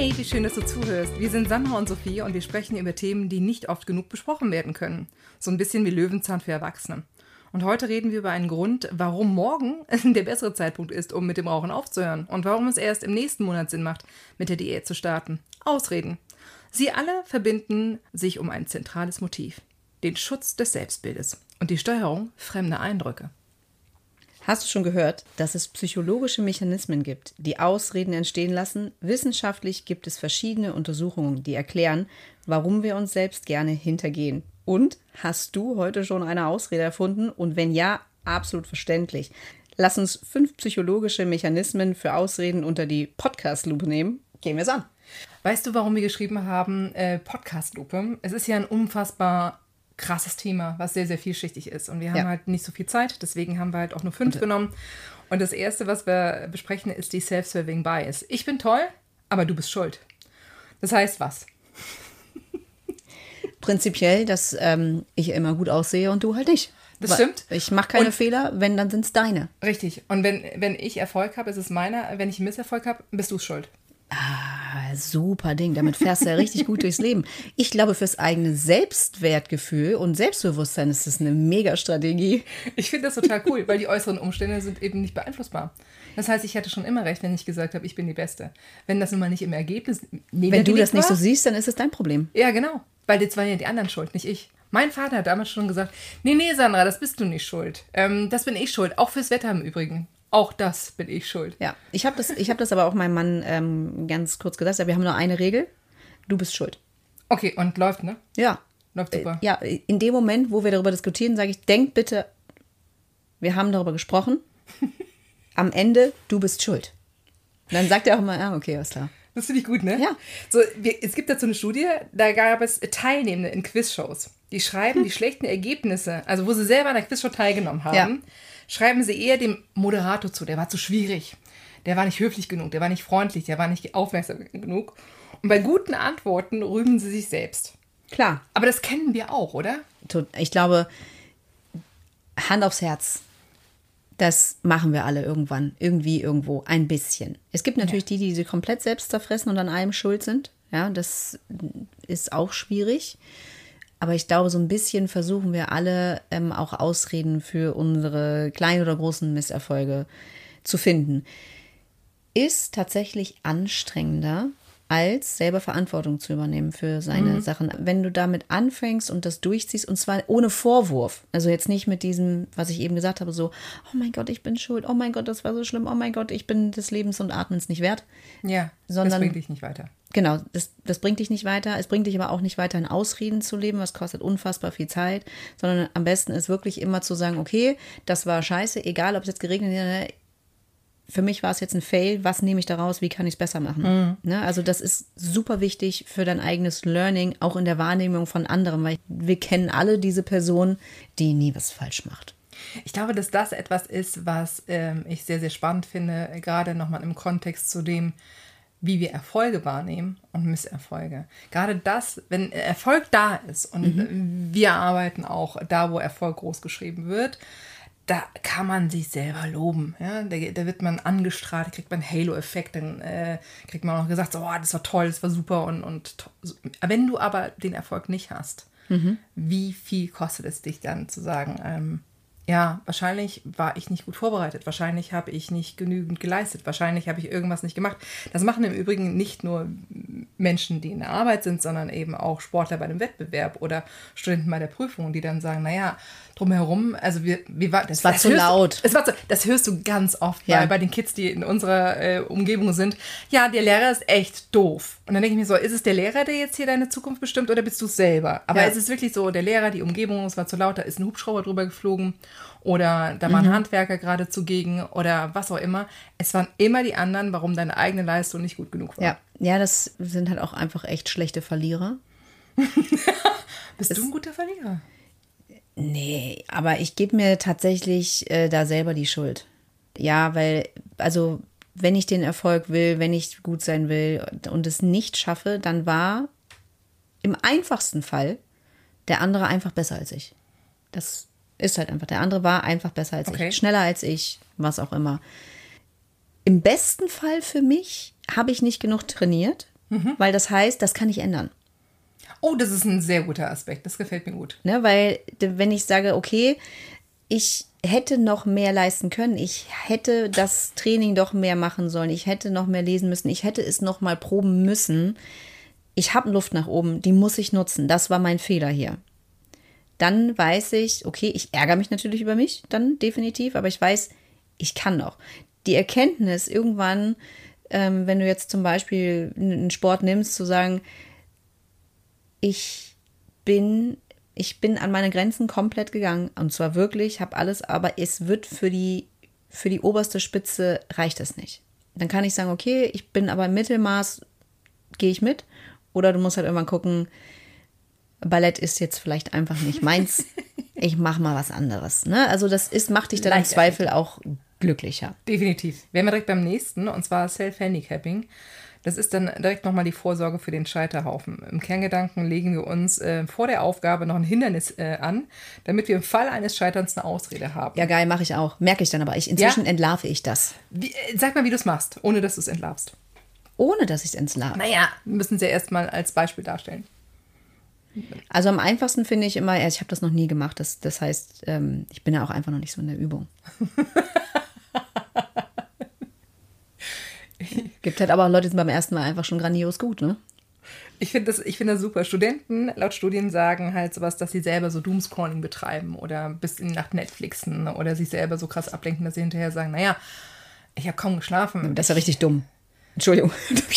Hey, wie schön, dass du zuhörst. Wir sind Sandra und Sophie und wir sprechen über Themen, die nicht oft genug besprochen werden können. So ein bisschen wie Löwenzahn für Erwachsene. Und heute reden wir über einen Grund, warum morgen der bessere Zeitpunkt ist, um mit dem Rauchen aufzuhören. Und warum es erst im nächsten Monat Sinn macht, mit der Diät zu starten. Ausreden. Sie alle verbinden sich um ein zentrales Motiv. Den Schutz des Selbstbildes und die Steuerung fremder Eindrücke. Hast du schon gehört, dass es psychologische Mechanismen gibt, die Ausreden entstehen lassen? Wissenschaftlich gibt es verschiedene Untersuchungen, die erklären, warum wir uns selbst gerne hintergehen. Und hast du heute schon eine Ausrede erfunden? Und wenn ja, absolut verständlich. Lass uns 5 psychologische Mechanismen für Ausreden unter die Podcast-Lupe nehmen. Gehen wir es an. Weißt du, warum wir geschrieben haben Podcast-Lupe? Es ist ja ein unfassbar krasses Thema, was sehr, sehr vielschichtig ist. Und wir haben halt nicht so viel Zeit, deswegen haben wir halt auch nur 5 genommen. Und das Erste, was wir besprechen, ist die Self-Serving Bias. Ich bin toll, aber du bist schuld. Das heißt was? Prinzipiell, dass ich immer gut aussehe und du halt nicht. Das stimmt. Ich mache keine Fehler, wenn, dann sind es deine. Richtig. Und wenn ich Erfolg habe, ist es meiner. Wenn ich einen Misserfolg habe, bist du schuld. Ah, super Ding. Damit fährst du ja richtig gut durchs Leben. Ich glaube, fürs eigene Selbstwertgefühl und Selbstbewusstsein ist das eine Mega-Strategie. Ich finde das total cool, weil die äußeren Umstände sind eben nicht beeinflussbar. Das heißt, ich hatte schon immer recht, wenn ich gesagt habe, ich bin die Beste. Wenn das nun mal nicht im Ergebnis negativ Wenn du das nicht war, so siehst, dann ist es dein Problem. Ja, genau. Weil jetzt waren ja die anderen schuld, nicht ich. Mein Vater hat damals schon gesagt, nee, Sandra, das bist du nicht schuld. Das bin ich schuld. Auch fürs Wetter im Übrigen. Auch das bin ich schuld. Ja, ich hab das aber auch meinem Mann ganz kurz gesagt. Wir haben nur eine Regel. Du bist schuld. Okay, und läuft, ne? Ja. Läuft super. Ja, in dem Moment, wo wir darüber diskutieren, sage ich, denk bitte, wir haben darüber gesprochen. Am Ende, du bist schuld. Und dann sagt er auch immer, okay, alles klar. Das finde ich gut, ne? Ja. So, es gibt dazu eine Studie, da gab es Teilnehmende in Quizshows. Die schreiben die schlechten Ergebnisse, also wo sie selber an der Quizshow teilgenommen haben, schreiben sie eher dem Moderator zu. Der war zu schwierig. Der war nicht höflich genug. Der war nicht freundlich. Der war nicht aufmerksam genug. Und bei guten Antworten rühmen sie sich selbst. Klar. Aber das kennen wir auch, oder? Ich glaube, Hand aufs Herz. Das machen wir alle irgendwann, irgendwie, irgendwo, ein bisschen. Es gibt natürlich die sich komplett selbst zerfressen und an allem schuld sind. Ja, das ist auch schwierig. Aber ich glaube, so ein bisschen versuchen wir alle auch Ausreden für unsere kleinen oder großen Misserfolge zu finden. Ist tatsächlich anstrengender, als selber Verantwortung zu übernehmen für seine Sachen. Wenn du damit anfängst und das durchziehst, und zwar ohne Vorwurf. Also jetzt nicht mit diesem, was ich eben gesagt habe, so, oh mein Gott, ich bin schuld, oh mein Gott, das war so schlimm, oh mein Gott, ich bin des Lebens und Atmens nicht wert. Ja, sondern, das bringt dich nicht weiter. Genau, das bringt dich nicht weiter. Es bringt dich aber auch nicht weiter, in Ausreden zu leben, was kostet unfassbar viel Zeit. Sondern am besten ist wirklich immer zu sagen, okay, das war scheiße, egal ob es jetzt geregnet hat, für mich war es jetzt ein Fail, was nehme ich daraus, wie kann ich es besser machen? Ne? Also das ist super wichtig für dein eigenes Learning, auch in der Wahrnehmung von anderen, weil wir kennen alle diese Person, die nie was falsch macht. Ich glaube, dass das etwas ist, was ich sehr, sehr spannend finde, gerade nochmal im Kontext zu dem, wie wir Erfolge wahrnehmen und Misserfolge. Gerade das, wenn Erfolg da ist und wir arbeiten auch da, wo Erfolg groß geschrieben wird, da kann man sich selber loben. Ja? Da wird man angestrahlt, da kriegt man einen Halo-Effekt, dann kriegt man auch gesagt, so, oh, das war toll, das war super. Und wenn du aber den Erfolg nicht hast, wie viel kostet es dich dann zu sagen, ja, wahrscheinlich war ich nicht gut vorbereitet, wahrscheinlich habe ich nicht genügend geleistet, wahrscheinlich habe ich irgendwas nicht gemacht. Das machen im Übrigen nicht nur Menschen, die in der Arbeit sind, sondern eben auch Sportler bei einem Wettbewerb oder Studenten bei der Prüfung, die dann sagen, naja, drumherum, also das war zu laut. Das hörst du ganz oft bei den Kids, die in unserer Umgebung sind. Ja, der Lehrer ist echt doof. Und dann denke ich mir so, ist es der Lehrer, der jetzt hier deine Zukunft bestimmt oder bist du es selber? Aber es ist wirklich so, der Lehrer, die Umgebung, es war zu laut, da ist ein Hubschrauber drüber geflogen oder da war ein Handwerker gerade zugegen oder was auch immer. Es waren immer die anderen, warum deine eigene Leistung nicht gut genug war. Ja, das sind halt auch einfach echt schlechte Verlierer. Bist du ein guter Verlierer? Nee, aber ich gebe mir tatsächlich da selber die Schuld. Ja, weil, also wenn ich den Erfolg will, wenn ich gut sein will und es nicht schaffe, dann war im einfachsten Fall der andere einfach besser als ich. Das ist halt einfach. Der andere war einfach besser als ich. Schneller als ich, was auch immer. Im besten Fall für mich habe ich nicht genug trainiert. weil das heißt, das kann ich ändern. Oh, das ist ein sehr guter Aspekt. Das gefällt mir gut. Ne, weil wenn ich sage, okay, ich hätte noch mehr leisten können, ich hätte das Training doch mehr machen sollen, ich hätte noch mehr lesen müssen, ich hätte es noch mal proben müssen, ich habe Luft nach oben, die muss ich nutzen, das war mein Fehler hier. Dann weiß ich, okay, ich ärgere mich natürlich über mich, dann definitiv, aber ich weiß, ich kann noch. Die Erkenntnis irgendwann, wenn du jetzt zum Beispiel einen Sport nimmst, zu sagen, ich bin an meine Grenzen komplett gegangen. Und zwar wirklich, habe alles, aber es wird für die oberste Spitze reicht es nicht. Dann kann ich sagen, okay, ich bin aber im Mittelmaß, gehe ich mit. Oder du musst halt irgendwann gucken, Ballett ist jetzt vielleicht einfach nicht meins. Ich mache mal was anderes. Ne? Also macht dich dann im Zweifel auch glücklicher. Definitiv. Wären wir direkt beim nächsten, und zwar Self-Handicapping. Das ist dann direkt nochmal die Vorsorge für den Scheiterhaufen. Im Kerngedanken legen wir uns vor der Aufgabe noch ein Hindernis an, damit wir im Fall eines Scheiterns eine Ausrede haben. Ja, geil, mache ich auch. Merke ich dann aber. Inzwischen entlarve ich das. Sag mal, wie du es machst, ohne dass du es entlarvst. Ohne dass ich es entlarve? Naja, wir müssen es ja erstmal als Beispiel darstellen. Also am einfachsten finde ich immer, ich habe das noch nie gemacht. Das heißt, ich bin ja auch einfach noch nicht so in der Übung. Gibt halt aber auch Leute, die sind beim ersten Mal einfach schon grandios gut, ne? Ich finde das super. Studenten laut Studien sagen halt sowas, dass sie selber so Doomscrolling betreiben oder bis in die Nacht Netflixen oder sich selber so krass ablenken, dass sie hinterher sagen, naja, ich habe kaum geschlafen. Das ist ja richtig dumm. Entschuldigung.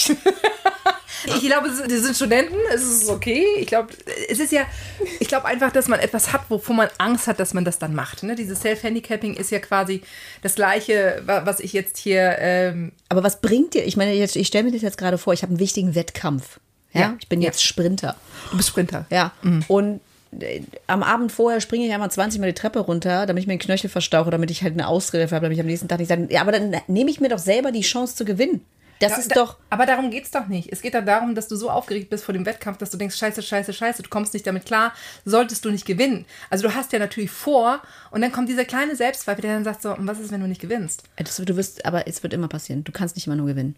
Ich glaube, die sind Studenten, es ist okay. Ich glaube einfach, dass man etwas hat, wovor man Angst hat, dass man das dann macht. Ne? Dieses Self-Handicapping ist ja quasi das Gleiche, was ich jetzt hier... Aber was bringt dir? Ich meine, ich stelle mir das jetzt gerade vor, ich habe einen wichtigen Wettkampf. Ja? Ich bin jetzt Sprinter. Du bist Sprinter. Ja. Und am Abend vorher springe ich einmal 20 Mal die Treppe runter, damit ich mir den Knöchel verstauche, damit ich halt eine Ausrede habe, damit ich am nächsten Tag nicht sage, ja, aber dann nehme ich mir doch selber die Chance zu gewinnen. Das ist doch. Aber darum geht es doch nicht. Es geht doch darum, dass du so aufgeregt bist vor dem Wettkampf, dass du denkst, scheiße, du kommst nicht damit klar, solltest du nicht gewinnen. Also du hast ja natürlich vor und dann kommt dieser kleine Selbstzweifel, der dann sagt so, und was ist, wenn du nicht gewinnst? Aber es wird immer passieren. Du kannst nicht immer nur gewinnen.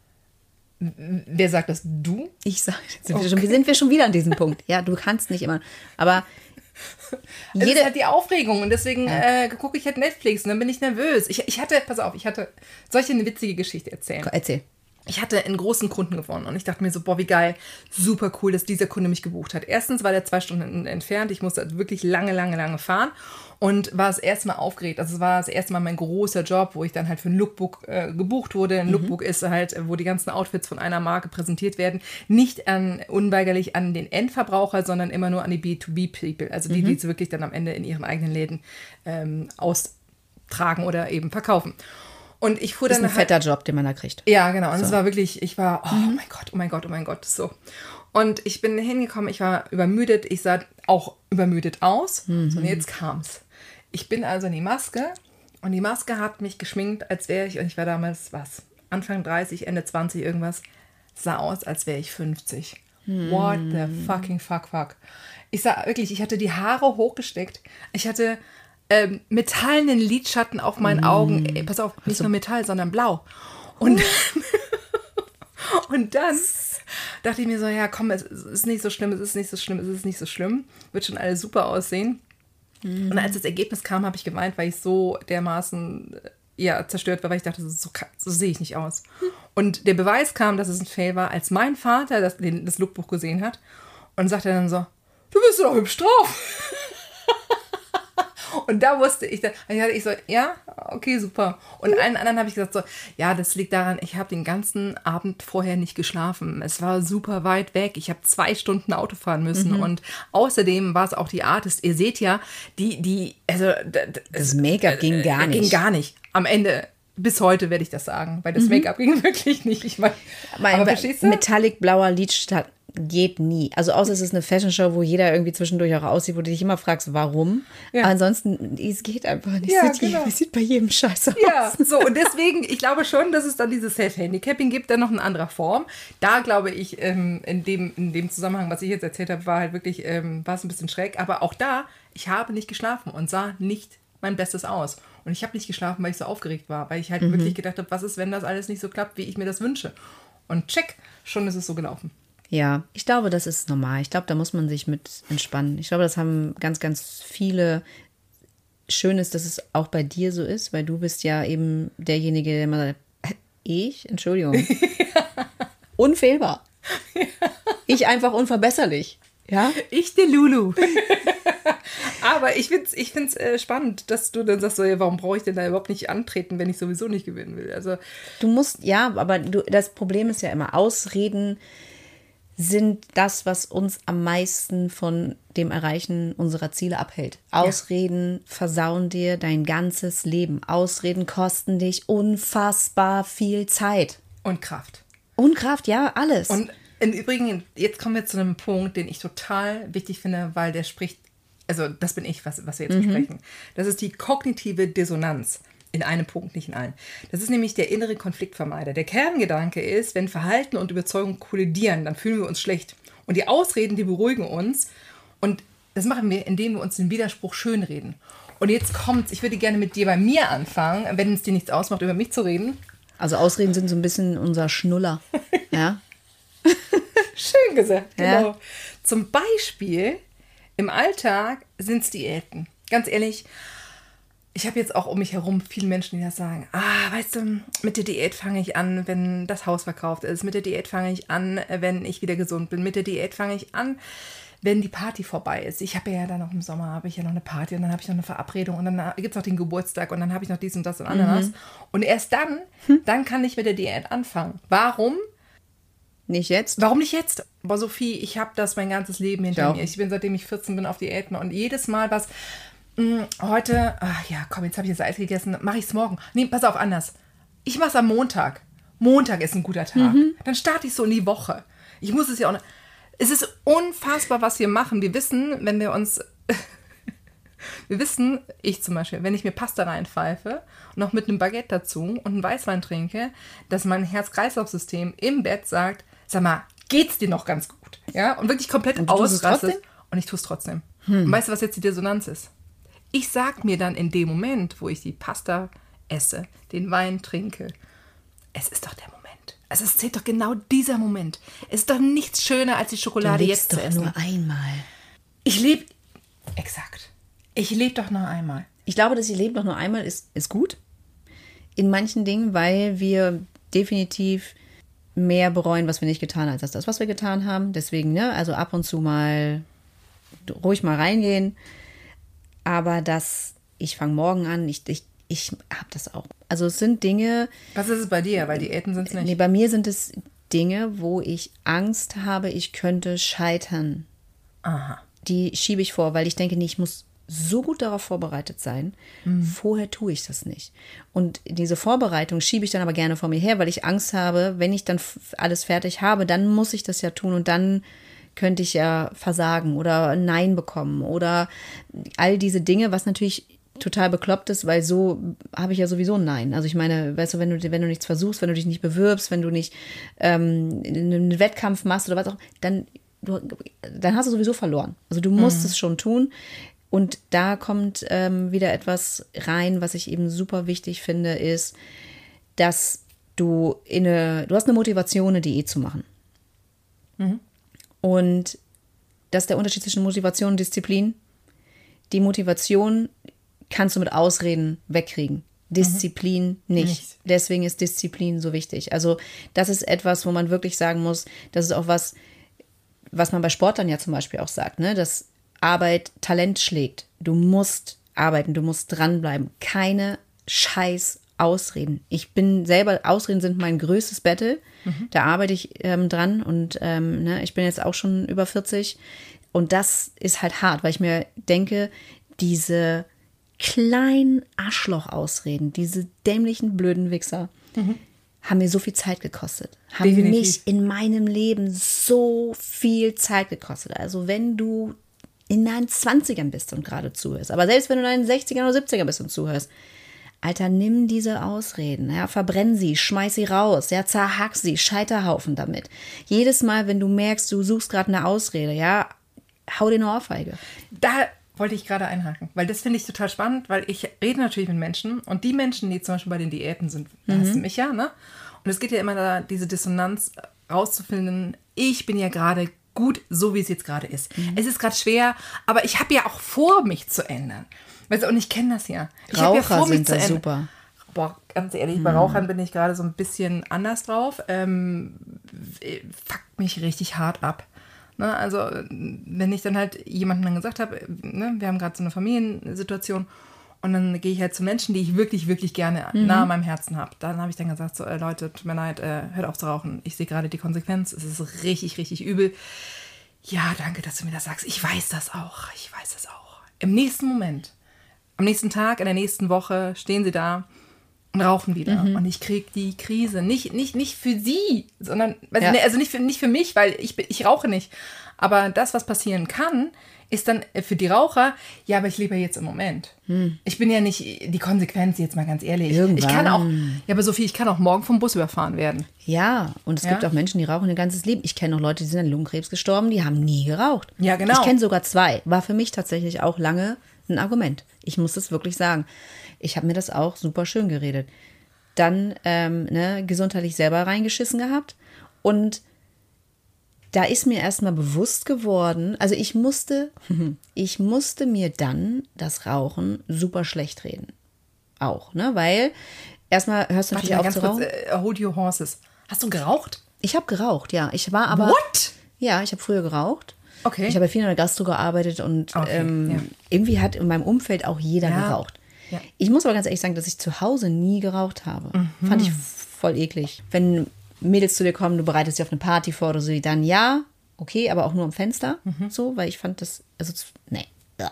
Wer sagt das? Du? Ich sage, sind wir schon wieder an diesem Punkt. Ja, du kannst nicht immer. Aber das ist halt die Aufregung und deswegen gucke ich halt Netflix und dann bin ich nervös. Ich hatte, soll ich dir eine witzige Geschichte erzählen? Erzähl. Ich hatte einen großen Kunden gewonnen und ich dachte mir so, boah, wie geil, super cool, dass dieser Kunde mich gebucht hat. Erstens war der 2 Stunden entfernt, ich musste wirklich lange fahren und war das erste Mal aufgeregt. Also es war das erste Mal mein großer Job, wo ich dann halt für ein Lookbook gebucht wurde. Ein Lookbook ist halt, wo die ganzen Outfits von einer Marke präsentiert werden. Nicht unweigerlich an den Endverbraucher, sondern immer nur an die B2B-People. Also die es wirklich dann am Ende in ihren eigenen Läden austragen oder eben verkaufen. Und ich fuhr dann. Das ist ein fetter Job, den man da kriegt. Ja, genau. Und es war wirklich, oh mein Gott, so. Und ich bin hingekommen, ich war übermüdet, ich sah auch übermüdet aus. So, und jetzt kam's. Ich bin also in die Maske und die Maske hat mich geschminkt, als wäre und ich war damals, Anfang 30, Ende 20 irgendwas, sah aus, als wäre ich 50. What the fucking fuck. Ich sah wirklich, ich hatte die Haare hochgesteckt. Ich hatte metallenen Lidschatten auf meinen Augen. Ey, pass auf, nicht nur Metall, sondern blau. Und dann dachte ich mir so, ja komm, es ist nicht so schlimm. Wird schon alles super aussehen. Und als das Ergebnis kam, habe ich geweint, weil ich so dermaßen zerstört war, weil ich dachte, so sehe ich nicht aus. Und der Beweis kam, dass es ein Fail war, als mein Vater das Lookbuch gesehen hat und sagte dann so, du bist doch hübsch drauf. Und da wusste ich, ja, okay, super. Und allen anderen habe ich gesagt so, ja, das liegt daran, ich habe den ganzen Abend vorher nicht geschlafen. Es war super weit weg. Ich habe 2 Stunden Auto fahren müssen. Und außerdem war es auch die Artist. Ihr seht ja, das Make-up ging gar nicht. Ging gar nicht. Am Ende, bis heute werde ich das sagen, weil das Make-up ging wirklich nicht. Ich meine, aber verstehst du? Metallic blauer Lidschatten geht nie. Also außer es ist eine Fashion-Show, wo jeder irgendwie zwischendurch auch aussieht, wo du dich immer fragst, warum. Ja. Ansonsten, es geht einfach nicht. Ja, genau. Es sieht bei jedem Scheiße aus. Ja, so und deswegen, ich glaube schon, dass es dann dieses Self-Handicapping gibt, dann noch in anderer Form. Da glaube ich, in dem Zusammenhang, was ich jetzt erzählt habe, war halt wirklich, war es ein bisschen schräg. Aber auch da, ich habe nicht geschlafen und sah nicht mein Bestes aus. Und ich habe nicht geschlafen, weil ich so aufgeregt war, weil ich halt wirklich gedacht habe, was ist, wenn das alles nicht so klappt, wie ich mir das wünsche. und check, schon ist es so gelaufen. Ja, ich glaube, das ist normal. Ich glaube, da muss man sich mit entspannen. Ich glaube, das haben ganz, ganz viele. Schön ist, dass es auch bei dir so ist, weil du bist ja eben derjenige, der immer sagt, Entschuldigung. Unfehlbar. Ich einfach unverbesserlich. Ja? Ich, der Lulu. Aber ich find's spannend, dass du dann sagst, so, ja, warum brauche ich denn da überhaupt nicht antreten, wenn ich sowieso nicht gewinnen will? Also du musst, ja, aber das Problem ist ja immer, Ausreden sind das, was uns am meisten von dem Erreichen unserer Ziele abhält. Ausreden versauen dir dein ganzes Leben. Ausreden kosten dich unfassbar viel Zeit. Und Kraft. Und Kraft, ja, alles. Und im Übrigen, jetzt kommen wir zu einem Punkt, den ich total wichtig finde, weil der spricht, also das bin ich, was wir jetzt besprechen. Das ist die kognitive Dissonanz. In einem Punkt, nicht in allen. Das ist nämlich der innere Konfliktvermeider. Der Kerngedanke ist, wenn Verhalten und Überzeugung kollidieren, dann fühlen wir uns schlecht. Und die Ausreden, die beruhigen uns. Und das machen wir, indem wir uns den Widerspruch schönreden. Und jetzt kommt's, ich würde gerne mit dir bei mir anfangen, wenn es dir nichts ausmacht, über mich zu reden. Also Ausreden sind so ein bisschen unser Schnuller. Ja. Schön gesagt, genau. Ja. Zum Beispiel im Alltag sind es Diäten. Ganz ehrlich, ich habe jetzt auch um mich herum viele Menschen, die das sagen, weißt du, mit der Diät fange ich an, wenn das Haus verkauft ist. Mit der Diät fange ich an, wenn ich wieder gesund bin. Mit der Diät fange ich an, wenn die Party vorbei ist. Ich habe ja dann noch im Sommer, habe ich ja noch eine Party und dann habe ich noch eine Verabredung und dann gibt es noch den Geburtstag und dann habe ich noch dies und das und anderes. Und erst dann kann ich mit der Diät anfangen. Warum? Nicht jetzt? Warum nicht jetzt? Aber Sophie, ich habe das mein ganzes Leben hinter mir. Ich bin, seitdem ich 14 bin, auf Diäten und jedes Mal heute, komm, jetzt habe ich das Eis gegessen, mache ich es morgen. Nee, pass auf, anders. Ich mache es am Montag. Montag ist ein guter Tag. Dann starte ich so in die Woche. Ich muss es ja auch noch. Es ist unfassbar, was wir machen. Wir wissen, wenn wir uns, ich zum Beispiel, wenn ich mir Pasta reinpfeife, noch mit einem Baguette dazu und einen Weißwein trinke, dass mein Herz-Kreislauf-System im Bett sagt, sag mal, geht's dir noch ganz gut? Ja, und wirklich komplett ausrastet. Und ich tue es trotzdem. Und weißt du, was jetzt die Dissonanz ist? Ich sag mir dann in dem Moment, wo ich die Pasta esse, den Wein trinke, es ist doch der Moment. Also es zählt doch genau dieser Moment. Es ist doch nichts schöner, als die Schokolade jetzt zu essen. Nur einmal. Ich lebe doch nur einmal. Ich glaube, dass ich lebe doch nur einmal ist gut. In manchen Dingen, weil wir definitiv mehr bereuen, was wir nicht getan haben, als das, was wir getan haben. Deswegen, ne, also ab und zu mal ruhig mal reingehen. Aber ich fange morgen an, ich habe das auch. Also es sind Dinge. Was ist es bei dir? Weil Diäten sind es nicht. Nee, bei mir sind es Dinge, wo ich Angst habe, ich könnte scheitern. Aha. Die schiebe ich vor, weil ich denke, nee, ich muss so gut darauf vorbereitet sein. Vorher tue ich das nicht. Und diese Vorbereitung schiebe ich dann aber gerne vor mir her, weil ich Angst habe, wenn ich dann alles fertig habe, dann muss ich das ja tun und dann könnte ich ja versagen oder Nein bekommen oder all diese Dinge, was natürlich total bekloppt ist, weil so habe ich ja sowieso ein Nein. Also ich meine, weißt du, wenn du nichts versuchst, wenn du dich nicht bewirbst, wenn du nicht einen Wettkampf machst oder was auch, dann hast du sowieso verloren. Also du musst es schon tun. Und da kommt wieder etwas rein, was ich eben super wichtig finde, ist, dass du hast eine Motivation, eine Diät zu machen. Und das ist der Unterschied zwischen Motivation und Disziplin. Die Motivation kannst du mit Ausreden wegkriegen. Disziplin nicht. Deswegen ist Disziplin so wichtig. Also das ist etwas, wo man wirklich sagen muss, das ist auch was man bei Sportlern ja zum Beispiel auch sagt, ne? Dass Arbeit Talent schlägt. Du musst arbeiten, du musst dranbleiben. Keine scheiß Ausreden. Ausreden sind mein größtes Battle. Da arbeite ich dran und ich bin jetzt auch schon über 40 und das ist halt hart, weil ich mir denke, diese kleinen Arschloch-Ausreden, diese dämlichen, blöden Wichser haben mir so viel Zeit gekostet. Haben mich in meinem Leben so viel Zeit gekostet. Also wenn du in deinen 20ern bist und gerade zuhörst, aber selbst wenn du in deinen 60ern oder 70ern bist und zuhörst, Alter, nimm diese Ausreden, ja, verbrenn sie, schmeiß sie raus, ja, zerhack sie, Scheiterhaufen damit. Jedes Mal, wenn du merkst, du suchst gerade eine Ausrede, ja, hau dir eine Ohrfeige. Da wollte ich gerade einhaken, weil das finde ich total spannend, weil ich rede natürlich mit Menschen und die Menschen, die zum Beispiel bei den Diäten sind, da hast du mich ja, ne? Und es geht ja immer da, diese Dissonanz rauszufinden, ich bin ja gerade gut, so wie es jetzt gerade ist. Es ist gerade schwer, aber ich habe ja auch vor, mich zu ändern. Weißt du, und ich kenne das ja. Ich habe ja vor, mich zu ändern. Super. Boah, ganz ehrlich, bei Rauchern bin ich gerade so ein bisschen anders drauf. Fuckt mich richtig hart ab. Ne? Also, wenn ich dann halt jemandem dann gesagt habe, ne, wir haben gerade so eine Familiensituation und dann gehe ich halt zu Menschen, die ich wirklich, wirklich gerne nah an meinem Herzen habe. Dann habe ich dann gesagt, so, Leute, tut mir leid, hört auf zu rauchen. Ich sehe gerade die Konsequenz. Es ist richtig, richtig übel. Ja, danke, dass du mir das sagst. Ich weiß das auch. Ich weiß das auch. Im nächsten Moment, am nächsten Tag, in der nächsten Woche stehen sie da und rauchen wieder. Und ich kriege die Krise. Nicht für sie, sondern, also nicht für mich, weil ich rauche nicht. Aber das, was passieren kann, ist dann für die Raucher, ja, aber ich lebe ja jetzt im Moment. Ich bin ja nicht die Konsequenz, jetzt mal ganz ehrlich. Irgendwann. Ich kann auch, ja, aber Sophie, ich kann auch morgen vom Bus überfahren werden. Ja, und es gibt auch Menschen, die rauchen ihr ganzes Leben. Ich kenne auch Leute, die sind an Lungenkrebs gestorben, die haben nie geraucht. Ja, genau. Ich kenne sogar 2. War für mich tatsächlich auch lange ein Argument. Ich muss das wirklich sagen. Ich habe mir das auch super schön geredet. Dann gesundheitlich selber reingeschissen gehabt. Und da ist mir erstmal bewusst geworden, also ich musste mir dann das Rauchen super schlecht reden. Auch, ne? Weil erstmal hörst du natürlich auf zu rauchen. Hold your horses. Hast du geraucht? Ich habe geraucht, ja. Ich war aber. What? Ja, ich habe früher geraucht. Okay. Ich habe viel in der Gastro gearbeitet und irgendwie hat in meinem Umfeld auch jeder geraucht. Ja. Ich muss aber ganz ehrlich sagen, dass ich zu Hause nie geraucht habe. Fand ich voll eklig. Wenn Mädels zu dir kommen, du bereitest sie auf eine Party vor oder so, dann ja, okay, aber auch nur am Fenster. So, weil ich fand das, also, nee.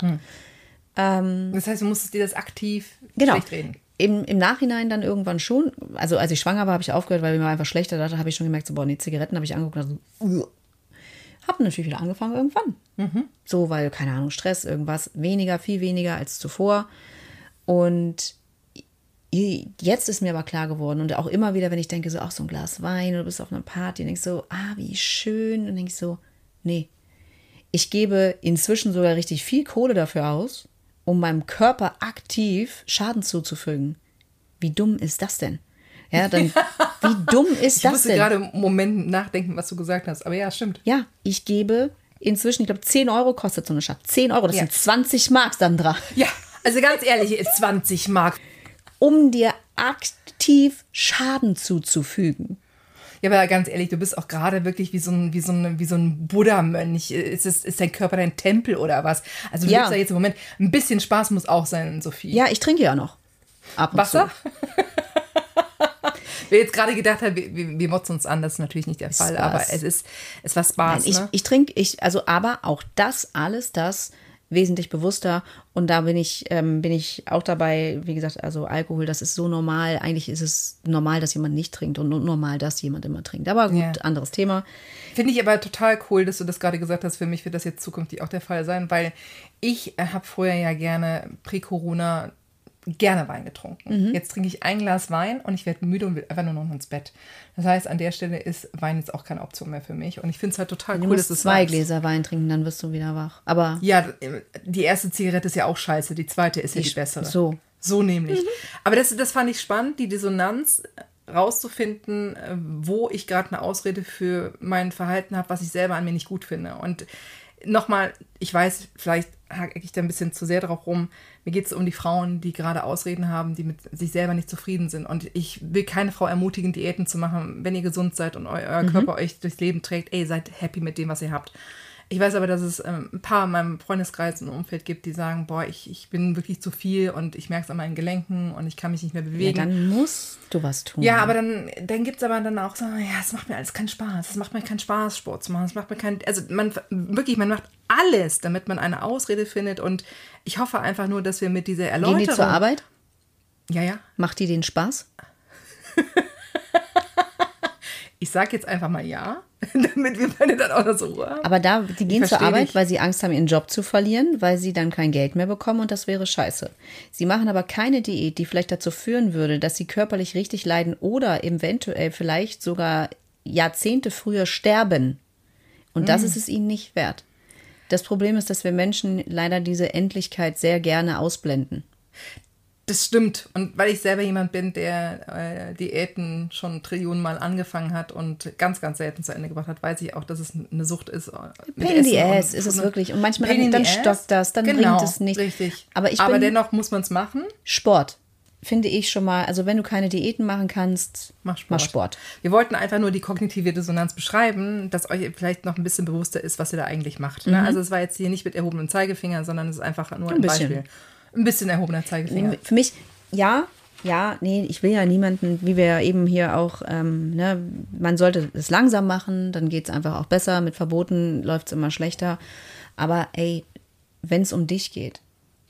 Das heißt, du musstest dir das aktiv schlecht reden. Im Nachhinein dann irgendwann schon. Also als ich schwanger war, habe ich aufgehört, weil mir einfach schlechter dachte, habe ich schon gemerkt, so, boah, nee, Zigaretten habe ich angeguckt und so, habe natürlich wieder angefangen irgendwann. So, weil, keine Ahnung, Stress, irgendwas, viel weniger als zuvor. Und jetzt ist mir aber klar geworden und auch immer wieder, wenn ich denke, so, ach, so ein Glas Wein oder du bist auf einer Party und denkst so, wie schön. Und denke ich so, nee, ich gebe inzwischen sogar richtig viel Kohle dafür aus, um meinem Körper aktiv Schaden zuzufügen. Wie dumm ist das denn? Ja, dann, wie dumm ist das denn? Ich musste gerade im Moment nachdenken, was du gesagt hast, aber ja, stimmt. Ja, ich gebe inzwischen, ich glaube, 10 Euro kostet so eine Schachtel. 10 Euro, das sind 20 Mark dann dran. Ja, also ganz ehrlich, 20 Mark. Um dir aktiv Schaden zuzufügen. Ja, aber ganz ehrlich, du bist auch gerade wirklich wie so ein Buddha-Mönch. Ist dein Körper dein Tempel oder was? Also du lebst da jetzt im Moment, ein bisschen Spaß muss auch sein, Sophie. Ja, ich trinke ja noch. Ab und Wasser? Wer jetzt gerade gedacht hat, wir motzen uns an, das ist natürlich nicht der Fall, aber es war Spaß. Nein, ich trinke, aber auch das, alles das wesentlich bewusster und da bin ich auch dabei, wie gesagt, also Alkohol, das ist so normal, eigentlich ist es normal, dass jemand nicht trinkt und normal, dass jemand immer trinkt, aber gut, anderes Thema. Finde ich aber total cool, dass du das gerade gesagt hast, für mich wird das jetzt zukünftig auch der Fall sein, weil ich habe vorher ja gerne, Prä-Corona, gerne Wein getrunken. Jetzt trinke ich ein Glas Wein und ich werde müde und will einfach nur noch ins Bett. Das heißt, an der Stelle ist Wein jetzt auch keine Option mehr für mich. Und ich finde es halt total cool, dass du 2 Gläser Wein trinken, dann wirst du wieder wach. Aber ja, die erste Zigarette ist ja auch scheiße, die zweite ist ja die bessere. So nämlich. Aber das fand ich spannend, die Dissonanz rauszufinden, wo ich gerade eine Ausrede für mein Verhalten habe, was ich selber an mir nicht gut finde. Und nochmal, ich weiß, vielleicht hake ich da ein bisschen zu sehr drauf rum. Mir geht es um die Frauen, die gerade Ausreden haben, die mit sich selber nicht zufrieden sind. Und ich will keine Frau ermutigen, Diäten zu machen, wenn ihr gesund seid und euer Körper euch durchs Leben trägt. Seid happy mit dem, was ihr habt. Ich weiß aber, dass es ein paar in meinem Freundeskreis und Umfeld gibt, die sagen, boah, ich bin wirklich zu viel und ich merke es an meinen Gelenken und ich kann mich nicht mehr bewegen. Ja, dann musst du was tun. Ja, aber dann gibt es aber dann auch so, ja, es macht mir alles keinen Spaß. Es macht mir keinen Spaß, Sport zu machen. Es macht mir man macht alles, damit man eine Ausrede findet und ich hoffe einfach nur, dass wir mit dieser Erläuterung... Gehen die zur Arbeit? Ja. Macht die den Spaß? Ich sage jetzt einfach mal ja, damit wir beide dann auch noch so Ruhe haben. Aber die gehen zur Arbeit, weil sie Angst haben, ihren Job zu verlieren, weil sie dann kein Geld mehr bekommen und das wäre scheiße. Sie machen aber keine Diät, die vielleicht dazu führen würde, dass sie körperlich richtig leiden oder eventuell vielleicht sogar Jahrzehnte früher sterben. Und das ist es ihnen nicht wert. Das Problem ist, dass wir Menschen leider diese Endlichkeit sehr gerne ausblenden. Das stimmt. Und weil ich selber jemand bin, der Diäten schon Trillionen Mal angefangen hat und ganz, ganz selten zu Ende gebracht hat, weiß ich auch, dass es eine Sucht ist. Pain in the ass ist es wirklich. Und manchmal dann stockt das, dann bringt es nicht. Richtig. Aber dennoch muss man es machen. Sport. Finde ich schon mal, also wenn du keine Diäten machen kannst, mach Sport. Wir wollten einfach nur die kognitive Dissonanz beschreiben, dass euch vielleicht noch ein bisschen bewusster ist, was ihr da eigentlich macht. Ne? Also es war jetzt hier nicht mit erhobenem Zeigefinger, sondern es ist einfach nur ein Beispiel. Ein bisschen erhobener Zeigefinger. Für mich, nee, ich will ja niemanden, wie wir ja eben hier auch, man sollte es langsam machen, dann geht es einfach auch besser. Mit Verboten läuft es immer schlechter. Aber ey, wenn es um dich geht,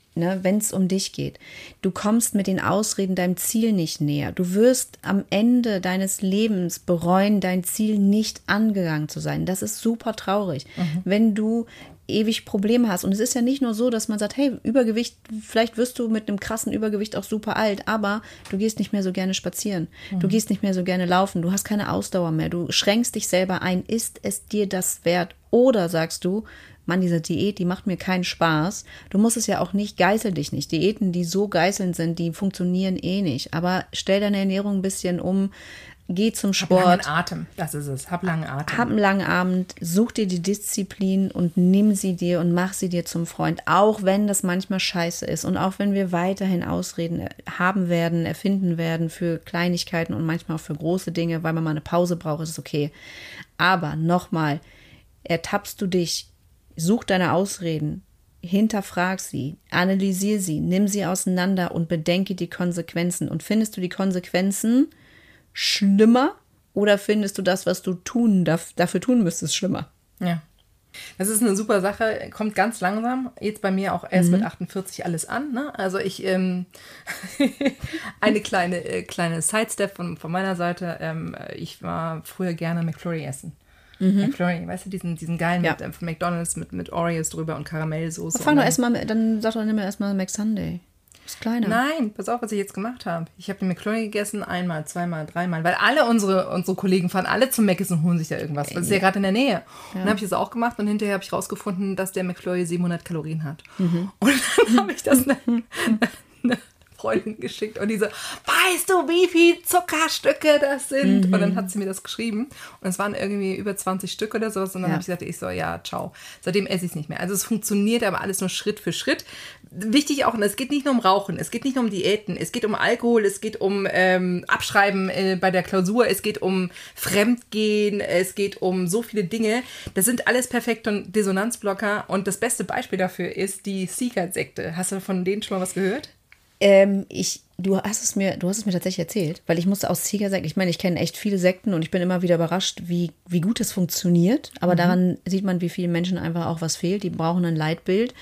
du kommst mit den Ausreden deinem Ziel nicht näher. Du wirst am Ende deines Lebens bereuen, dein Ziel nicht angegangen zu sein. Das ist super traurig. Wenn du ewig Probleme hast. Und es ist ja nicht nur so, dass man sagt, hey, Übergewicht, vielleicht wirst du mit einem krassen Übergewicht auch super alt, aber du gehst nicht mehr so gerne spazieren. Du gehst nicht mehr so gerne laufen. Du hast keine Ausdauer mehr. Du schränkst dich selber ein. Ist es dir das wert? Oder sagst du, Mann, diese Diät, die macht mir keinen Spaß. Du musst es ja auch nicht, geißel dich nicht. Diäten, die so geißelnd sind, die funktionieren eh nicht. Aber stell deine Ernährung ein bisschen um, geh zum Sport. Hab langen Atem, das ist es. Hab langen Atem. Hab einen langen Abend, such dir die Disziplin und nimm sie dir und mach sie dir zum Freund. Auch wenn das manchmal scheiße ist und auch wenn wir weiterhin Ausreden haben werden, erfinden werden für Kleinigkeiten und manchmal auch für große Dinge, weil man mal eine Pause braucht, ist es okay. Aber nochmal, ertappst du dich, such deine Ausreden, hinterfrag sie, analysier sie, nimm sie auseinander und bedenke die Konsequenzen. Und findest du die Konsequenzen schlimmer oder findest du das, was du dafür tun müsstest, schlimmer? Ja. Das ist eine super Sache, kommt ganz langsam, jetzt bei mir auch erst mit 48 alles an. Ne? Also ich, eine kleine Sidestep von meiner Seite, ich war früher gerne McFlurry essen. McFlurry, weißt du, diesen geilen von McDonald's mit Oreos drüber und Karamellsoße. Dann sag doch, nimm erstmal McSunday. Ist kleiner. Nein, pass auf, was ich jetzt gemacht habe. Ich habe den McFlurry gegessen, einmal, zweimal, dreimal, weil alle unsere Kollegen fahren alle zum Mc's und holen sich da irgendwas. Das ist ja gerade in der Nähe. Ja. Und dann habe ich das auch gemacht und hinterher habe ich rausgefunden, dass der McFlurry 700 Kalorien hat. Und dann habe ich das eine Freundin geschickt und die so, weißt du, wie viel Zuckerstücke das sind? Und dann hat sie mir das geschrieben und es waren irgendwie über 20 Stück oder sowas und dann habe ich gesagt, ja, ciao. Seitdem esse ich es nicht mehr. Also es funktioniert aber alles nur Schritt für Schritt. Wichtig auch, und es geht nicht nur um Rauchen, es geht nicht nur um Diäten, es geht um Alkohol, es geht um Abschreiben bei der Klausur, es geht um Fremdgehen, es geht um so viele Dinge. Das sind alles perfekte Dissonanzblocker und das beste Beispiel dafür ist die Seeker-Sekte. Hast du von denen schon mal was gehört? Du hast es mir tatsächlich erzählt, weil ich musste aus Seeker-Sekten, ich meine, ich kenne echt viele Sekten und ich bin immer wieder überrascht, wie gut es funktioniert. Aber daran sieht man, wie vielen Menschen einfach auch was fehlt. Die brauchen ein Leitbild.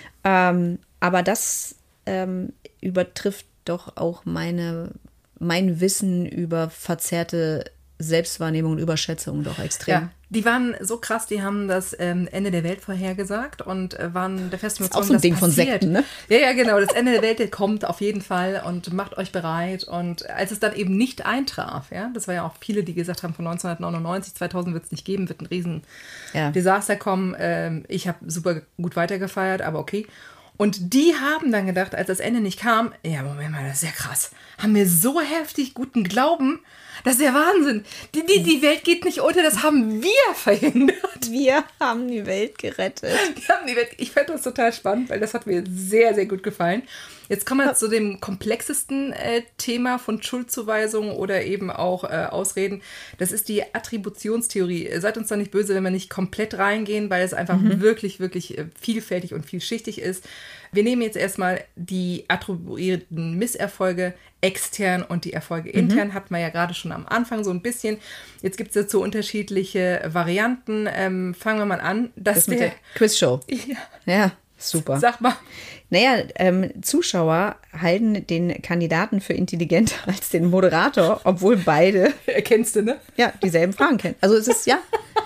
Aber das übertrifft doch auch mein Wissen über verzerrte Selbstwahrnehmung und Überschätzung doch extrem. Ja, die waren so krass, die haben das Ende der Welt vorhergesagt und waren der festen Überzeugung, auch so ein Ding passiert. Von Sekten, ne? Ja, genau, das Ende der Welt kommt auf jeden Fall und macht euch bereit. Und als es dann eben nicht eintraf, ja, das war ja auch viele, die gesagt haben, von 1999, 2000 wird es nicht geben, wird ein riesen Desaster kommen. Ich habe super gut weitergefeiert, aber okay. Und die haben dann gedacht, als das Ende nicht kam, ja, Moment mal, das ist ja krass. Haben wir so heftig guten Glauben, das ist ja Wahnsinn. Die Welt geht nicht unter, das haben wir verhindert. Wir haben die Welt gerettet. Ich fand das total spannend, weil das hat mir sehr, sehr gut gefallen. Jetzt kommen wir zu dem komplexesten Thema von Schuldzuweisung oder eben auch Ausreden. Das ist die Attributionstheorie. Seid uns da nicht böse, wenn wir nicht komplett reingehen, weil es einfach wirklich, wirklich vielfältig und vielschichtig ist. Wir nehmen jetzt erstmal die attribuierten Misserfolge extern und die Erfolge intern. Hatten wir ja gerade schon am Anfang so ein bisschen. Jetzt gibt es dazu unterschiedliche Varianten. Fangen wir mal an. Das mit der Quizshow. Ja, super. Sag mal. Naja, Zuschauer halten den Kandidaten für intelligenter als den Moderator, obwohl beide... Erkennst du, ne? Ja, dieselben Fragen kennen. Also es ist,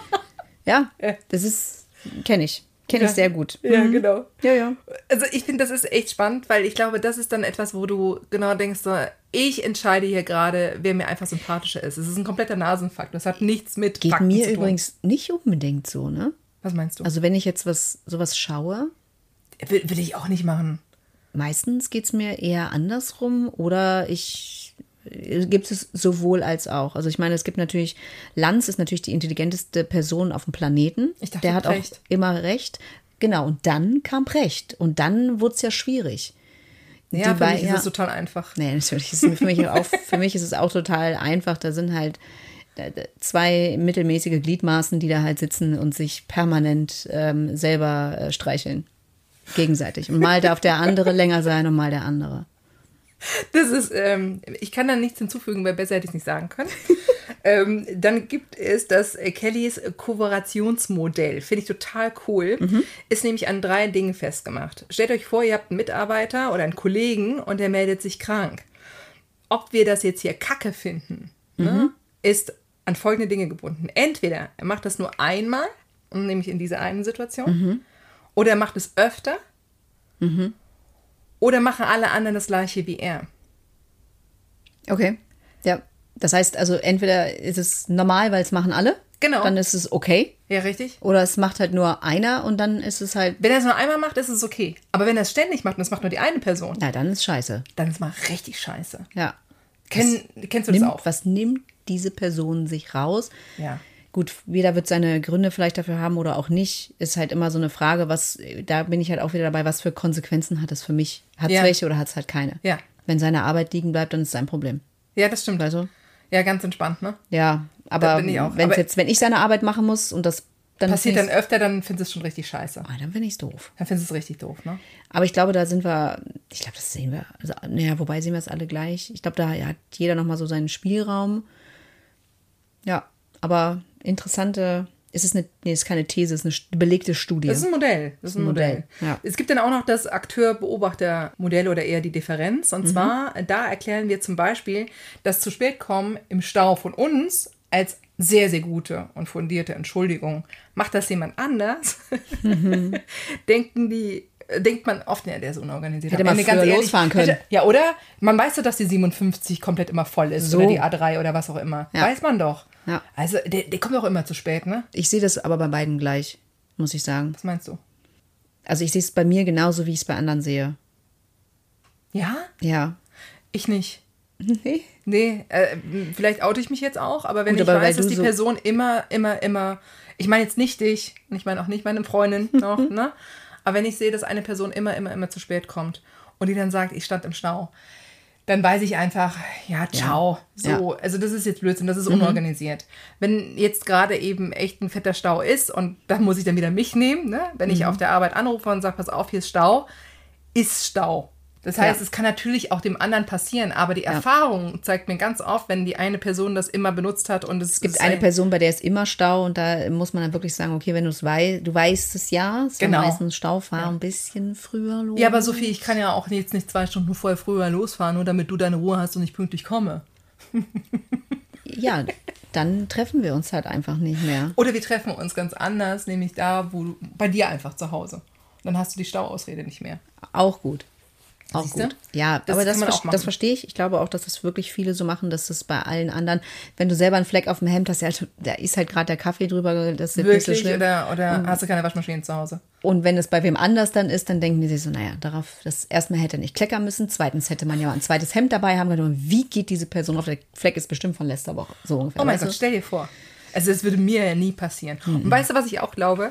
das ist, kenne ich sehr gut. Ja, genau. Ja. Also ich finde, das ist echt spannend, weil ich glaube, das ist dann etwas, wo du genau denkst, so, ich entscheide hier gerade, wer mir einfach sympathischer ist. Es ist ein kompletter Nasenfakt. Das hat nichts mit Geht Fakten mir zu tun. Übrigens nicht unbedingt so, ne? Was meinst du? Also wenn ich jetzt sowas schaue... Will ich auch nicht machen. meistens geht es mir eher andersrum oder gibt es sowohl als auch. Also ich meine, es gibt natürlich, Lanz ist natürlich die intelligenteste Person auf dem Planeten. Ich dachte, der hat Precht. auch immer recht. Genau, und dann kam Precht und dann wurde es ja schwierig. Ja, für mich ist es total einfach. Nee, natürlich ist es für mich ist es auch total einfach. Da sind halt zwei mittelmäßige Gliedmaßen, die da halt sitzen und sich permanent selber streicheln. Gegenseitig. Und mal darf der andere länger sein und mal der andere. Das ist, ich kann da nichts hinzufügen, weil besser hätte ich es nicht sagen können. Dann gibt es das Kellys Kooperationsmodell. Finde ich total cool. Ist nämlich an 3 Dingen festgemacht. Stellt euch vor, ihr habt einen Mitarbeiter oder einen Kollegen und der meldet sich krank. Ob wir das jetzt hier kacke finden, ne, ist an folgende Dinge gebunden. Entweder er macht das nur einmal, nämlich in dieser einen Situation, oder er macht es öfter, oder machen alle anderen das gleiche wie er. Okay, ja. Das heißt also, entweder ist es normal, weil es machen alle. Genau. Dann ist es okay. Ja, richtig. Oder es macht halt nur einer und dann ist es halt. Wenn er es nur einmal macht, ist es okay. Aber wenn er es ständig macht und es macht nur die eine Person, Na, dann ist scheiße. dann ist mal richtig scheiße. Ja. Kennst du das auch? Was nimmt diese Person sich raus? Ja. Gut, jeder wird seine Gründe vielleicht dafür haben oder auch nicht. Ist halt immer so eine Frage, da bin ich halt auch wieder dabei, was für Konsequenzen hat es für mich? Hat es welche oder hat es halt keine? Ja. Wenn seine Arbeit liegen bleibt, dann ist es sein Problem. Ja, das stimmt. Also, Ja, ganz entspannt, ne? ja, aber bin ich auch. wenn ich seine Arbeit machen muss und das dann Passiert dann öfter, dann findest du es schon richtig scheiße. dann finde ich es doof. Dann findest du es richtig doof, ne? Aber ich glaube, das sehen wir, also, naja, wobei sehen wir es alle gleich. Ich glaube, da hat jeder nochmal so seinen Spielraum. Ja, aber ist keine These, es ist eine belegte Studie. Das ist ein Modell. Das ist ein Modell. Ja. Es gibt dann auch noch das Akteur-Beobachter-Modell oder eher die Differenz. Und zwar, da erklären wir zum Beispiel, das zu spät kommen im Stau von uns als sehr, sehr gute und fundierte Entschuldigung. Macht das jemand anders? Denkt man oft, ja, der ist unorganisiert. Hätte man früher losfahren können. Ja, oder? Man weiß doch, dass die 57 komplett immer voll ist. So. Oder die A3 oder was auch immer. Ja. Weiß man doch. Ja. Also, der kommt auch immer zu spät, ne? Ich sehe das aber bei beiden gleich, muss ich sagen. Was meinst du? Also ich sehe es bei mir genauso, wie ich es bei anderen sehe. Ja? Ja. Ich nicht. Nee. Nee, vielleicht oute ich mich jetzt auch, aber wenn Gut, ich aber weiß, weil dass du die so- Person immer, ich meine jetzt nicht dich, und ich meine auch nicht meine Freundin noch, ne? Aber wenn ich sehe, dass eine Person immer zu spät kommt und die dann sagt, ich stand im Stau, dann weiß ich einfach, ja, ciao. Ja. So, also das ist jetzt Blödsinn, das ist unorganisiert. Wenn jetzt gerade eben echt ein fetter Stau ist und da muss ich dann wieder mich nehmen, ne? Wenn ich auf der Arbeit anrufe und sage, pass auf, hier ist Stau, ist Stau. Das heißt, Ja. es kann natürlich auch dem anderen passieren, aber die Erfahrung zeigt mir ganz oft, wenn die eine Person das immer benutzt hat und Es gibt eine Person, bei der ist immer Stau und da muss man dann wirklich sagen, okay, wenn du weißt es ja, ist Genau. meistens Staufahren ein bisschen früher los. Ja, aber Sophie, ich kann ja auch jetzt nicht 2 Stunden vorher früher losfahren, nur damit du deine Ruhe hast und ich pünktlich komme. Ja, dann treffen wir uns halt einfach nicht mehr. Oder wir treffen uns ganz anders, nämlich da, bei dir einfach zu Hause. Dann hast du die Stauausrede nicht mehr. Auch gut. Auch Siehste? gut. Ja, Das aber kann man auch machen. das verstehe ich. Ich glaube auch, dass das wirklich viele so machen, dass das bei allen anderen, wenn du selber einen Fleck auf dem Hemd hast, ja, da ist halt gerade der Kaffee drüber, das ist nicht so Wirklich? schlimm. Oder hast du keine Waschmaschine zu Hause? Und wenn es bei wem anders dann ist, dann denken die sich so, naja, das erstmal hätte er nicht kleckern müssen, zweitens hätte man ja ein zweites Hemd dabei haben können. Und wie geht diese Person auf? Der Fleck ist bestimmt von letzter Woche. So ungefähr. Oh mein weißt du? Gott, stell dir vor. Also das würde mir ja nie passieren. Und weißt du, was ich auch glaube?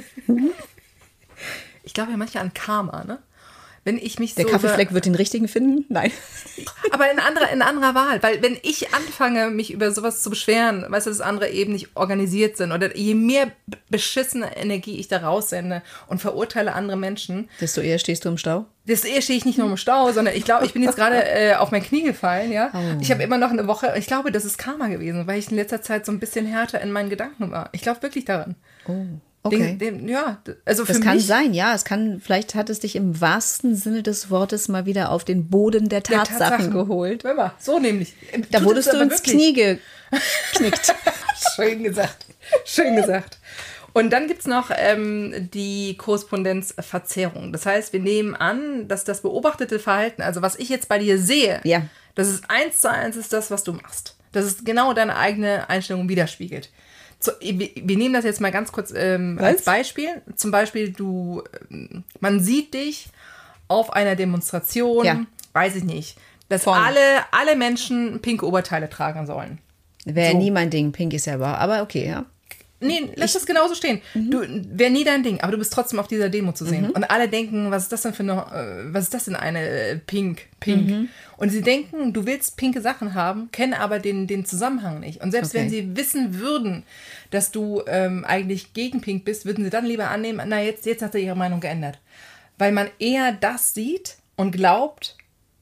Ich glaube ja manchmal an Karma, ne? Wenn ich mich Der so Kaffeefleck wird den richtigen finden? Nein. aber in anderer Wahl. Weil wenn ich anfange, mich über sowas zu beschweren, weißt du, dass andere eben nicht organisiert sind oder je mehr beschissene Energie ich da raussende und verurteile andere Menschen, Desto eher stehst du im Stau? desto eher stehe ich nicht nur im Stau, sondern ich glaube, ich bin jetzt gerade auf mein Knie gefallen, ja. Oh. Ich habe immer noch eine Woche, ich glaube, das ist Karma gewesen, weil ich in letzter Zeit so ein bisschen härter in meinen Gedanken war. Ich glaube wirklich daran. Oh, okay. Ja, also für Das kann mich sein, ja. Vielleicht hat es dich im wahrsten Sinne des Wortes mal wieder auf den Boden der Tatsachen geholt. Hör mal, so nämlich. Da Tut wurdest es du aber ins wirklich. Knie geknickt. Schön gesagt. Schön gesagt. Und dann gibt es noch die Korrespondenzverzerrung. Das heißt, wir nehmen an, dass das beobachtete Verhalten, also was ich jetzt bei dir sehe, Ja. das ist 1:1 ist das, was du machst. Das ist genau deine eigene Einstellung widerspiegelt. Wir nehmen das jetzt mal ganz kurz als Beispiel. Zum Beispiel, man sieht dich auf einer Demonstration, weiß ich nicht, dass Vorne. alle Menschen pinke Oberteile tragen sollen. Wäre nie mein Ding. Pink ist ja aber okay, ja. Nee, lass das genauso stehen. Wäre nie dein Ding, aber du bist trotzdem auf dieser Demo zu sehen. Und alle denken, was ist das denn eine Pink? Und sie denken, du willst pinke Sachen haben, kennen aber den Zusammenhang nicht. Und selbst wenn sie wissen würden, dass du eigentlich gegen Pink bist, würden sie dann lieber annehmen, na jetzt hat er ihre Meinung geändert. Weil man eher das sieht und glaubt,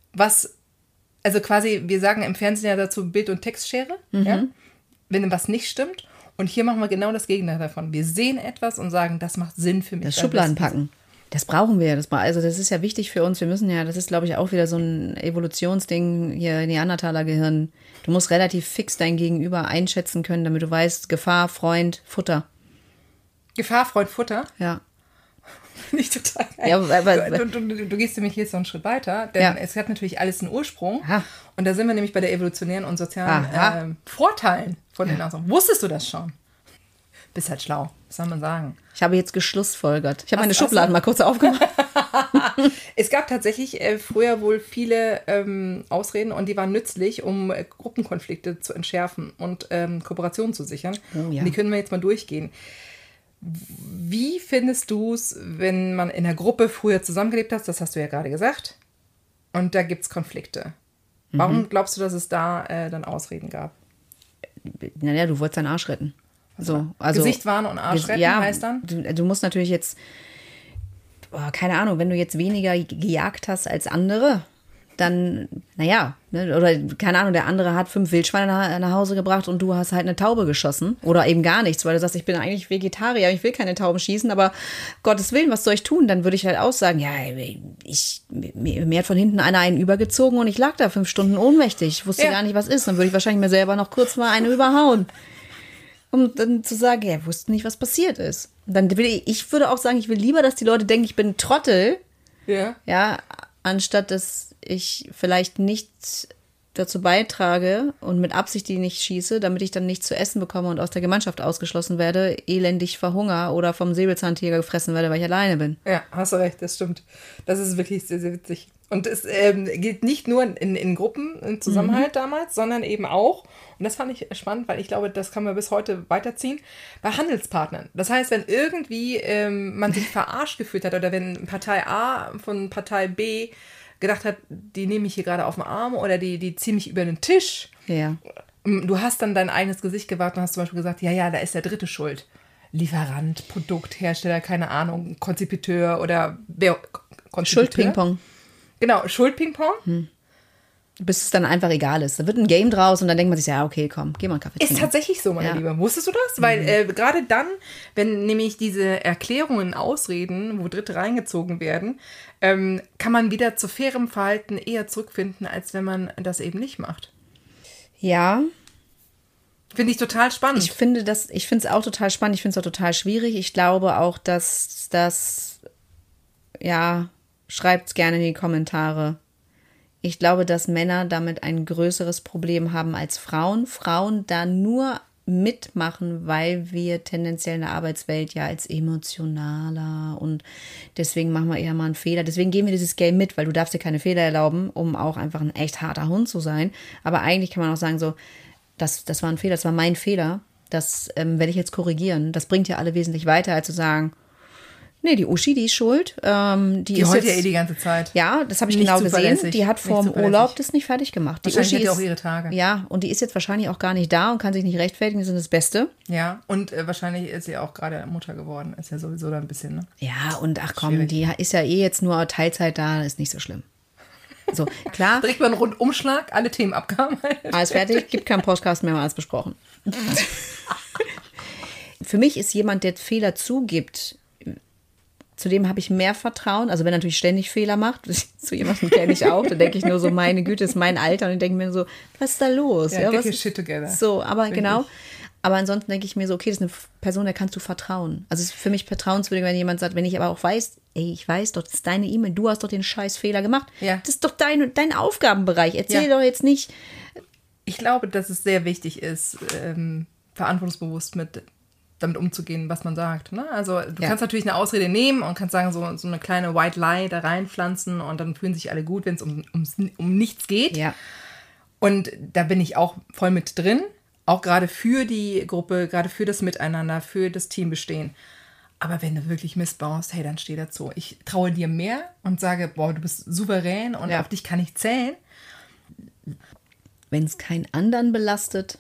also quasi, wir sagen im Fernsehen ja dazu Bild- und Textschere, ja? Wenn was nicht stimmt. Und hier machen wir genau das Gegenteil davon. Wir sehen etwas und sagen, das macht Sinn für mich. Das Schubladen packen. Das brauchen wir. Also das ist ja wichtig für uns. Wir müssen ja, das ist glaube ich auch wieder so ein Evolutionsding, hier Neandertaler-Gehirn. Du musst relativ fix dein Gegenüber einschätzen können, damit du weißt, Gefahr, Freund, Futter. Gefahr, Freund, Futter? Ja. Finde ich total geil. Ja, aber du gehst nämlich jetzt so einen Schritt weiter, denn es hat natürlich alles einen Ursprung. Aha. Und da sind wir nämlich bei der evolutionären und sozialen Vorteilen von den Nasen. Wusstest du das schon? Bist halt schlau, was soll man sagen? Ich habe jetzt geschlussfolgert. Ich habe meine Schubladen mal kurz aufgemacht. Es gab tatsächlich früher wohl viele Ausreden und die waren nützlich, um Gruppenkonflikte zu entschärfen und Kooperationen zu sichern. Oh, ja. Und die können wir jetzt mal durchgehen. Wie findest du es, wenn man in einer Gruppe früher zusammengelebt hat? Das hast du ja gerade gesagt. Und da gibt es Konflikte. Warum glaubst du, dass es da dann Ausreden gab? Naja, du wolltest deinen Arsch retten. So, also, Gesicht wahren und Arsch retten heißt dann? Du musst natürlich jetzt, keine Ahnung, wenn du jetzt weniger gejagt hast als andere, dann, naja, ne, oder keine Ahnung, der andere hat 5 Wildschweine nach Hause gebracht und du hast halt eine Taube geschossen oder eben gar nichts, weil du sagst, ich bin eigentlich Vegetarier, ich will keine Tauben schießen, aber Gottes Willen, was soll ich tun? Dann würde ich halt auch sagen, ja, mir hat von hinten einer einen übergezogen und ich lag da 5 Stunden ohnmächtig, ich wusste gar nicht, was ist. Dann würde ich wahrscheinlich mir selber noch kurz mal eine überhauen. Um dann zu sagen, ja, ich wusste nicht, was passiert ist. Und dann ich würde auch sagen, ich will lieber, dass die Leute denken, ich bin ein Trottel. Ja, anstatt dass ich vielleicht nicht dazu beitrage und mit Absicht die nicht schieße, damit ich dann nichts zu essen bekomme und aus der Gemeinschaft ausgeschlossen werde, elendig verhungere oder vom Säbelzahntiger gefressen werde, weil ich alleine bin. Ja, hast du recht, das stimmt. Das ist wirklich sehr, sehr witzig. Und es gilt nicht nur in Gruppen, im Zusammenhalt damals, sondern eben auch, und das fand ich spannend, weil ich glaube, das kann man bis heute weiterziehen, bei Handelspartnern. Das heißt, wenn irgendwie man sich verarscht gefühlt hat oder wenn Partei A von Partei B gedacht hat, die nehme ich hier gerade auf den Arm oder die ziehen mich über den Tisch. Ja. Du hast dann dein eigenes Gesicht gewahrt und hast zum Beispiel gesagt, ja, da ist der Dritte schuld. Lieferant, Produkthersteller, keine Ahnung, Konzipiteur oder wer? Schuld-Ping-Pong. Genau, Schuld-Ping-Pong. Bis es dann einfach egal ist. Da wird ein Game draus und dann denkt man sich, ja, okay, komm, geh mal einen Kaffee trinken. Ist tatsächlich so, meine Liebe. Wusstest du das? Weil gerade dann, wenn nämlich diese Erklärungen, Ausreden, wo Dritte reingezogen werden, kann man wieder zu fairem Verhalten eher zurückfinden, als wenn man das eben nicht macht. Ja. Finde ich total spannend. Ich finde es auch total spannend. Ich finde es auch total schwierig. Ich glaube auch, dass das, ja, schreibt es gerne in die Kommentare. Ich glaube, dass Männer damit ein größeres Problem haben als Frauen. Frauen da nur mitmachen, weil wir tendenziell in der Arbeitswelt ja als emotionaler und deswegen machen wir eher mal einen Fehler. Deswegen gehen wir dieses Game mit, weil du darfst dir keine Fehler erlauben, um auch einfach ein echt harter Hund zu sein. Aber eigentlich kann man auch sagen so, das war ein Fehler, das war mein Fehler. Das werde ich jetzt korrigieren. Das bringt ja alle wesentlich weiter, als zu sagen, nee, die Uschi, die ist schuld. Die ist heult jetzt, ja die ganze Zeit. Ja, das habe ich genau gesehen. Die hat vor dem Urlaub das nicht fertig gemacht. Die Wahrscheinlich Uschi hat die auch ihre Tage. Ja, und die ist jetzt wahrscheinlich auch gar nicht da und kann sich nicht rechtfertigen. Die sind das Beste. Ja, und wahrscheinlich ist sie auch gerade Mutter geworden. Ist ja sowieso da ein bisschen, ne? Ja, und ach komm, Schwierig. die ist ja jetzt nur Teilzeit da. Ist nicht so schlimm. So, klar. Direkt mal einen Rundumschlag, alle Themen abgehauen. Alles fertig, gibt keinen Podcast mehr, alles besprochen. Für mich ist jemand, der Fehler zugibt, zu dem habe ich mehr Vertrauen. Also wenn er natürlich ständig Fehler macht, zu jemandem kenne ich auch, da denke ich nur so, meine Güte, ist mein Alter. Und ich denke mir so, was ist da los? Ja, was get your shit together. So, aber genau. Aber ansonsten denke ich mir so, okay, das ist eine Person, der kannst du vertrauen. Also es ist für mich vertrauenswürdig, wenn jemand sagt, wenn ich aber auch weiß, ey, ich weiß doch, das ist deine E-Mail, du hast doch den scheiß Fehler gemacht. Ja. Das ist doch dein Aufgabenbereich. Erzähl doch jetzt nicht. Ich glaube, dass es sehr wichtig ist, verantwortungsbewusst mit damit umzugehen, was man sagt. Ne? Also du kannst natürlich eine Ausrede nehmen und kannst sagen, so eine kleine White Lie da reinpflanzen und dann fühlen sich alle gut, wenn es um nichts geht. Ja. Und da bin ich auch voll mit drin, auch gerade für die Gruppe, gerade für das Miteinander, für das Teambestehen. Aber wenn du wirklich Mist baust, hey, dann steh dazu. Ich traue dir mehr und sage, boah, du bist souverän und auf dich kann ich zählen. Wenn es keinen anderen belastet,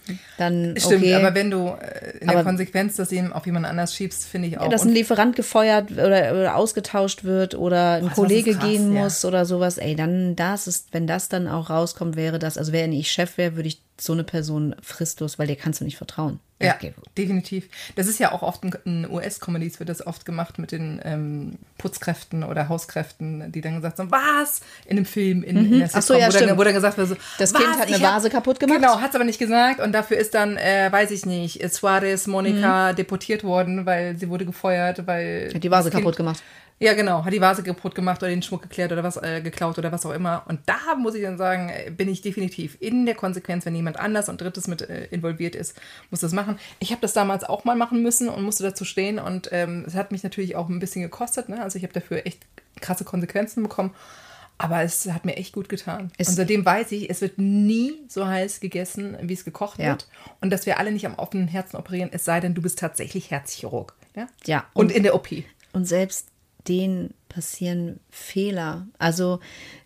dann Stimmt, okay. aber wenn du in der Konsequenz das eben auf jemand anders schiebst, finde ich auch. Ja, dass ein Lieferant gefeuert oder ausgetauscht wird oder ein Kollege krass, gehen muss oder sowas, ey, dann wenn das dann auch rauskommt, wäre das, also wenn ich Chef wäre, würde ich so eine Person fristlos, weil der kannst du nicht vertrauen. Ja, okay. Definitiv. Das ist ja auch oft in US-Comedies wird das oft gemacht mit den Putzkräften oder Hauskräften, die dann gesagt haben, was? In einem Film, in der Sitcom, wo dann gesagt wird, so, das Kind hat eine Vase kaputt gemacht. Genau, hat es aber nicht gesagt und dafür ist dann, weiß ich nicht, Suarez, Monika deportiert worden, weil sie wurde gefeuert, weil... Hat die Vase kaputt gemacht. Ja, genau, hat die Vase kaputt gemacht oder den Schmuck geklärt oder was geklaut oder was auch immer. Und da muss ich dann sagen, bin ich definitiv in der Konsequenz, wenn jemand anders und Drittes mit involviert ist, muss das machen. Ich habe das damals auch mal machen müssen und musste dazu stehen und es hat mich natürlich auch ein bisschen gekostet. Ne? Also ich habe dafür echt krasse Konsequenzen bekommen. Aber es hat mir echt gut getan. Und seitdem weiß ich, es wird nie so heiß gegessen, wie es gekocht wird. Und dass wir alle nicht am offenen Herzen operieren, es sei denn, du bist tatsächlich Herzchirurg. Ja. Und in der OP. Und selbst denen passieren Fehler. Also,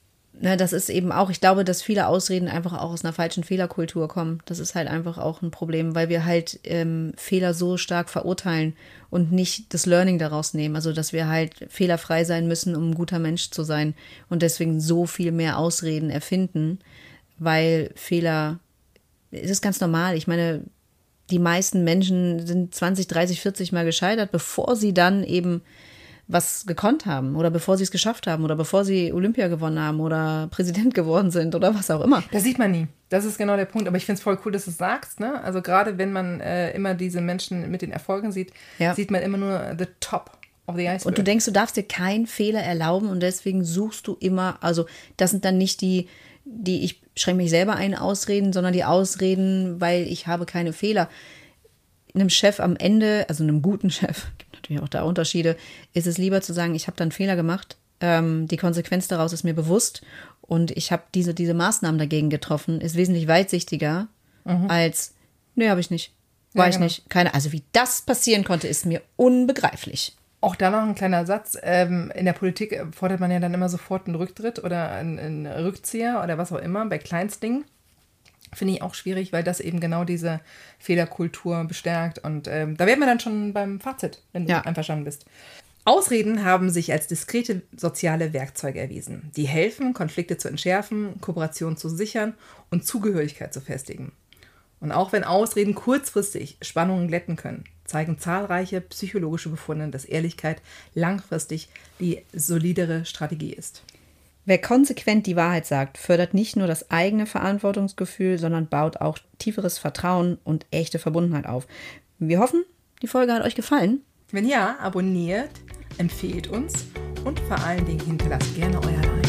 das ist eben auch, ich glaube, dass viele Ausreden einfach auch aus einer falschen Fehlerkultur kommen. Das ist halt einfach auch ein Problem, weil wir halt Fehler so stark verurteilen und nicht das Learning daraus nehmen. Also, dass wir halt fehlerfrei sein müssen, um ein guter Mensch zu sein und deswegen so viel mehr Ausreden erfinden, weil Fehler, es ist ganz normal. Ich meine, die meisten Menschen sind 20, 30, 40 Mal gescheitert, bevor sie dann eben was gekonnt haben oder bevor sie es geschafft haben oder bevor sie Olympia gewonnen haben oder Präsident geworden sind oder was auch immer. Das sieht man nie. Das ist genau der Punkt. Aber ich finde es voll cool, dass du es sagst. Ne? Also gerade wenn man immer diese Menschen mit den Erfolgen sieht, sieht man immer nur the top of the iceberg. Und du denkst, du darfst dir keinen Fehler erlauben und deswegen suchst du immer, also das sind dann nicht die ich schränke mich selber ein, Ausreden, sondern die Ausreden, weil ich habe keine Fehler. Einem Chef am Ende, also einem guten Chef, gibt natürlich auch da Unterschiede, ist es lieber zu sagen, ich habe da einen Fehler gemacht, die Konsequenz daraus ist mir bewusst und ich habe diese Maßnahmen dagegen getroffen, ist wesentlich weitsichtiger als, nee, habe ich nicht, war ich nicht, keine, also wie das passieren konnte, ist mir unbegreiflich. Auch da noch ein kleiner Satz, in der Politik fordert man ja dann immer sofort einen Rücktritt oder einen Rückzieher oder was auch immer, bei Kleinstdingen. Finde ich auch schwierig, weil das eben genau diese Fehlerkultur bestärkt. Und da wären wir dann schon beim Fazit, wenn du einverstanden bist. Ausreden haben sich als diskrete soziale Werkzeuge erwiesen. Die helfen, Konflikte zu entschärfen, Kooperation zu sichern und Zugehörigkeit zu festigen. Und auch wenn Ausreden kurzfristig Spannungen glätten können, zeigen zahlreiche psychologische Befunde, dass Ehrlichkeit langfristig die solidere Strategie ist. Wer konsequent die Wahrheit sagt, fördert nicht nur das eigene Verantwortungsgefühl, sondern baut auch tieferes Vertrauen und echte Verbundenheit auf. Wir hoffen, die Folge hat euch gefallen. Wenn ja, abonniert, empfehlt uns und vor allen Dingen hinterlasst gerne euer Like.